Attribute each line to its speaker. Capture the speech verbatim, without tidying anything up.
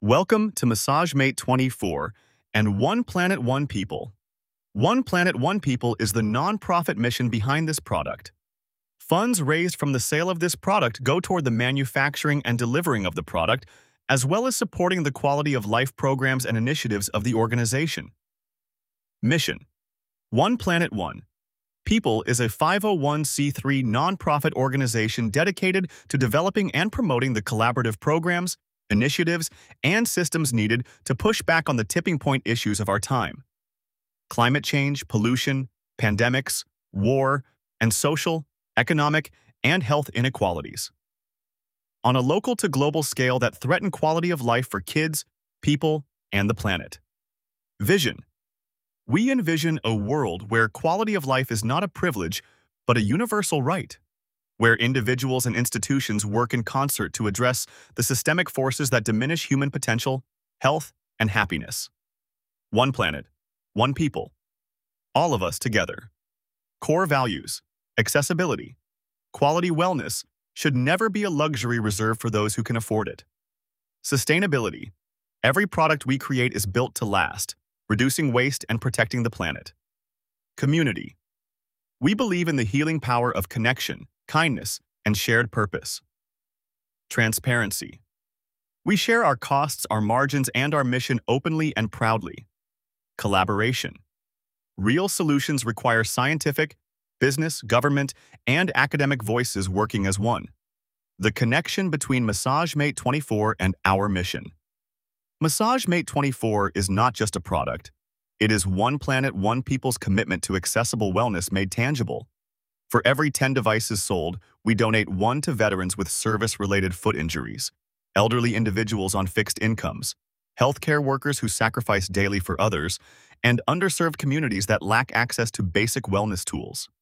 Speaker 1: Welcome to MassageMate twenty-four and One Planet One People. One Planet One People is the nonprofit mission behind this product. Funds raised from the sale of this product go toward the manufacturing and delivering of the product, as well as supporting the quality of life programs and initiatives of the organization. Mission: One Planet One People is a five oh one c three nonprofit organization dedicated to developing and promoting the collaborative programs, initiatives, and systems needed to push back on the tipping point issues of our time: climate change, pollution, pandemics, war, and social, economic, and health inequalities. On a local to global scale that threaten quality of life for kids, people, and the planet. Vision: we envision a world where quality of life is not a privilege, but a universal right, where individuals and institutions work in concert to address the systemic forces that diminish human potential, health, and happiness. One planet, one people. All of us together. Core values: accessibility. Quality wellness should never be a luxury reserved for those who can afford it. Sustainability: every product we create is built to last, reducing waste and protecting the planet. Community: we believe in the healing power of connection, kindness, and shared purpose. Transparency: we share our costs, our margins, and our mission openly and proudly. Collaboration: real solutions require scientific, business, government, and academic voices working as one. The connection between MassageMate twenty-four and our mission. MassageMate twenty-four is not just a product. It is One Planet, One People's commitment to accessible wellness made tangible. For every ten devices sold, we donate one to veterans with service-related foot injuries, elderly individuals on fixed incomes, healthcare workers who sacrifice daily for others, and underserved communities that lack access to basic wellness tools.